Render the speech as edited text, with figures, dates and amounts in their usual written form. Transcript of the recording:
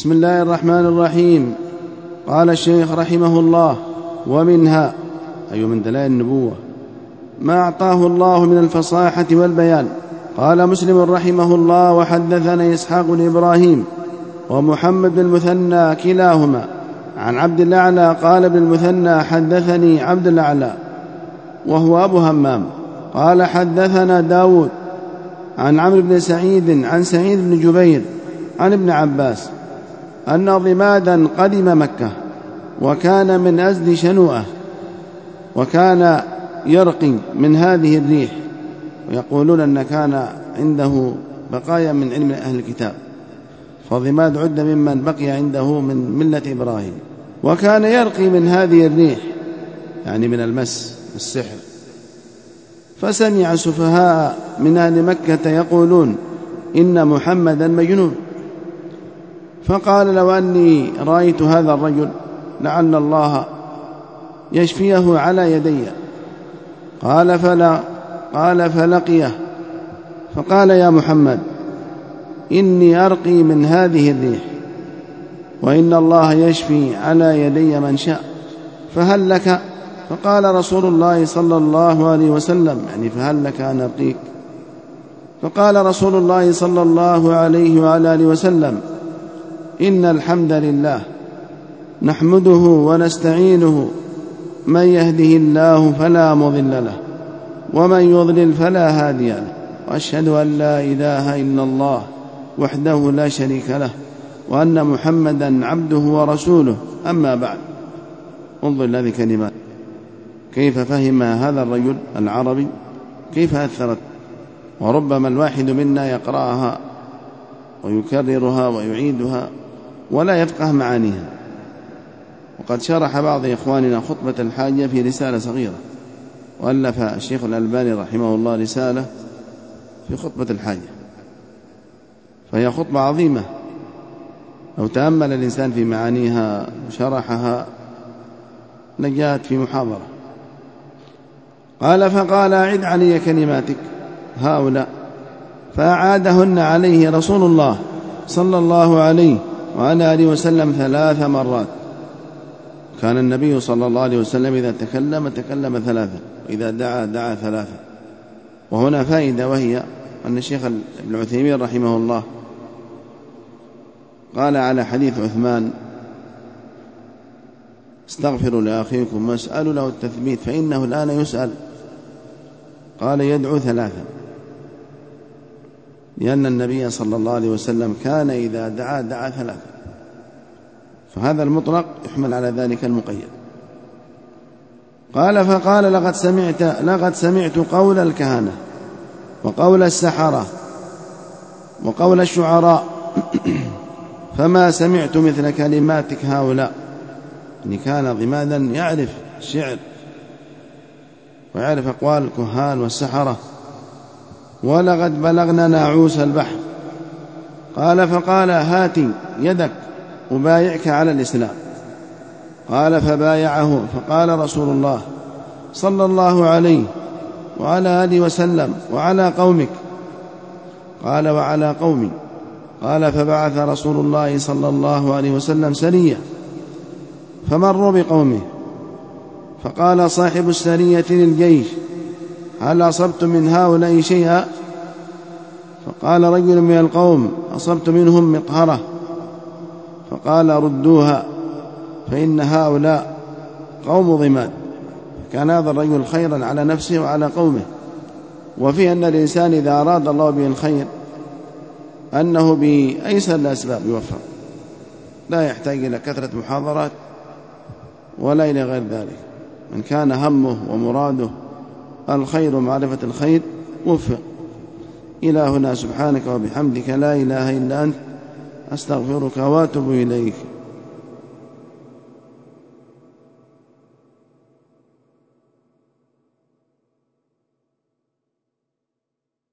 بسم الله الرحمن الرحيم. قال الشيخ رحمه الله: ومنها أي من دلائل النبوة ما أعطاه الله من الفصاحة والبيان. قال مسلم رحمه الله: وحدثنا إسحاق بن إبراهيم ومحمد بن المثنى كلاهما عن عبد الأعلى قال ابن المثنى: حدثني عبد الأعلى وهو أبو همام قال: حدثنا داود عن عمرو بن سعيد عن سعيد بن جبير عن ابن عباس أن ضمادا قدم مكة وكان من أزد شنوءة، وكان يرقي من هذه الريح، ويقولون أن كان عنده بقايا من علم أهل الكتاب، فضماد عد ممن بقي عنده من ملة إبراهيم، وكان يرقي من هذه الريح يعني من المس السحر. فسمع سفهاء من أهل مكة يقولون إن محمدا مجنون، فقال: لو أني رأيت هذا الرجل لعل الله يشفيه على يدي. قال فلقيه فقال: يا محمد، إني أرقي من هذه الريح، وإن الله يشفي على يدي من شاء، فهل لك؟ فقال رسول الله صلى الله عليه وسلم: يعني فهل لك أن أرقيك؟ فقال رسول الله صلى الله عليه وعلى آله وسلم: إن الحمد لله نحمده ونستعينه، من يهده الله فلا مضل له ومن يضلل فلا هادي له، وأشهد أن لا إله إلا الله وحده لا شريك له، وأن محمدا عبده ورسوله. أما بعد. انظر هذه كلمات كيف فهم هذا الرجل العربي، كيف أثرت، وربما الواحد منا يقرأها ويكررها ويعيدها ولا يفقه معانيها. وقد شرح بعض إخواننا خطبة الحاجة في رسالة صغيرة، وألف الشيخ الألباني رحمه الله رسالة في خطبة الحاجة، فهي خطبة عظيمة لو تأمل الإنسان في معانيها وشرحها لجاءت في محاضرة. قال: فقال: أعد علي كلماتك هؤلاء، فأعادهن عليه رسول الله صلى الله عليه وعلى آله وسلم 3 مرات. كان النبي صلى الله عليه وسلم إذا تكلم 3، وإذا دعا 3. وهنا فائدة، وهي أن الشيخ ابن عثيمين رحمه الله قال على حديث عثمان: استغفروا لأخيكم واسألوا له التثبيت فإنه الآن يسأل. قال: يدعو 3، لأن النبي صلى الله عليه وسلم كان إذا دعا 3، فهذا المطلق يحمل على ذلك المقيد. قال: فقال: لقد سمعت قول الكهنة وقول السحرة وقول الشعراء فما سمعت مثل كلماتك هؤلاء. إن كان ضمادا يعرف الشعر ويعرف أقوال الكهان والسحرة. ولقد بلغنا ناعوس البحر. قال: فقال: هاتي يدك أبايعك على الإسلام. قال: فبايعه. فقال رسول الله صلى الله عليه وعلى آله وسلم: وعلى قومك؟ قال: وعلى قومي. قال: فبعث رسول الله صلى الله عليه وسلم سرية فمروا بقومه، فقال صاحب السرية للجيش: هل أصبت من هؤلاء شيئا؟ فقال رجل من القوم: أصبت منهم مطهرة. فقال: ردوها فإن هؤلاء قوم ضماد. كان هذا الرجل خيرا على نفسه وعلى قومه. وفي أن الإنسان إذا أراد الله به الخير أنه بأيسر الأسباب يوفق، لا يحتاج إلى كثرة محاضرات ولا إلى غير ذلك. من كان همه ومراده الخير ومعرفة الخير وفق. إلى هنا، سبحانك وبحمدك لا إله إلا أنت، أستغفرك وأتوب إليك.